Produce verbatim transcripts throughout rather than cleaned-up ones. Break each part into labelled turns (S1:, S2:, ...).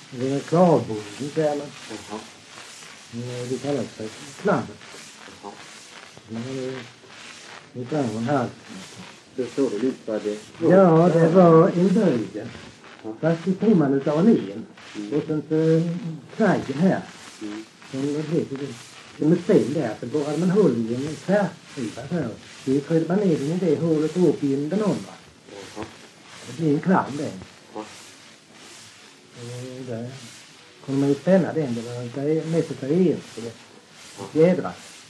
S1: Det är klarbonden säger man.
S2: Jaha.
S1: Det kallas för klammet.
S2: Jaha.
S1: Det är fram och halv.
S2: Då står det lite vad det...
S1: Ja, det var en böjde. Fast det tog man utav en en. Och sen så knägen här.
S2: Mm.
S1: Som det heter det. Som ett ställ där. Så borrade man hål i en tvärskiva så här. Så trädde man ner i det hålet och upp i den andra.
S2: Jaha.
S1: Det blir en klam den.
S2: Ja.
S1: Och där kunde man ju spänna den. Det var inte mest av en. Så det fjädrar.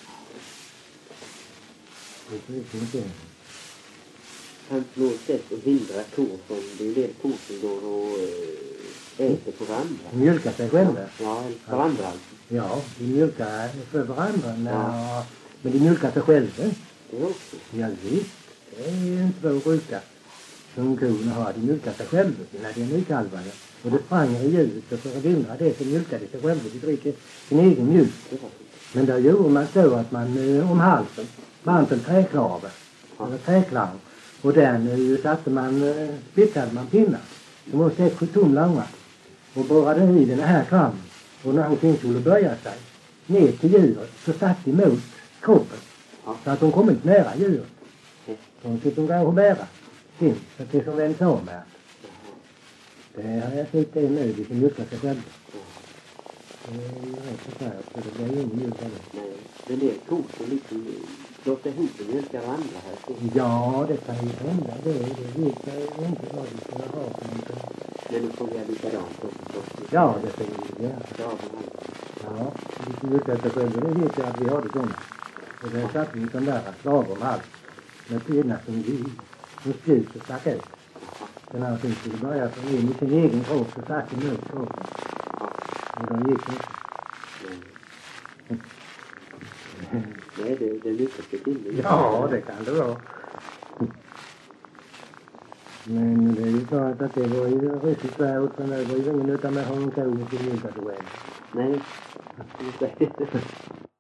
S1: Det är inte.
S2: Fanns det något sätt att hindra kor från, det är en del kor som går och äh, äter på varandra?
S1: Mjölkar sig själva.
S2: Ja, eller på varandra alltså.
S1: Ja, de mjölkar för varandra. När,
S2: Ja.
S1: Men de mjölkar sig själva.
S2: Det också.
S1: Ja visst, det är inte så sjuka. Som korna har, de mjölkar sig själva när de är nykalvade. Och det spranger i ljuset och för att lindra det så mjölkar de sig själva. De dricker sin egen mjölk. Men då gjorde man så att man om halsen band en träklave. Eller träklang. Och den satte man, splittrade man pinnar. De var sex sju tum långa. Och borrade i den här krammen. Och när hon skulle böja sig ner till djuret så satt de mot kroppen.
S2: Ja.
S1: Så att de kom inte nära djuret. Så de fick de gå och bära sin. Så att det som vänds av med. Det har jag sett det nu, de som mjölkar sig själva. Det är ju rätt så här, så det blir ingen mjölk av det.
S2: Nej, men det är kor som liksom låter ihop och mjölkar varandra här. Så.
S1: Ja, det kan ju hända det. Det vet jag ju inte vad vi ska ha för någonting.
S2: Men då får vi ha likadant också.
S1: Ja, det får vi göra.
S2: Ja, det har
S1: Ja, vi som mjölkar sig själva, det vet jag att vi har det sådana. Och där satt vi sån där slag om allt. Med pinnar som vi, som spjut och stack ut. Så när de skulle börja från in i sin egen kropp så satt de mot kroppen. Och de gick inte.
S2: Nej, det, det lyckas det inte.
S1: Ja, det kan det vara. Men det är ju klart att det var ju riktigt värt, men det var ju ingen nytta med att ha en ko som mjölkade själv.
S2: Nej, det är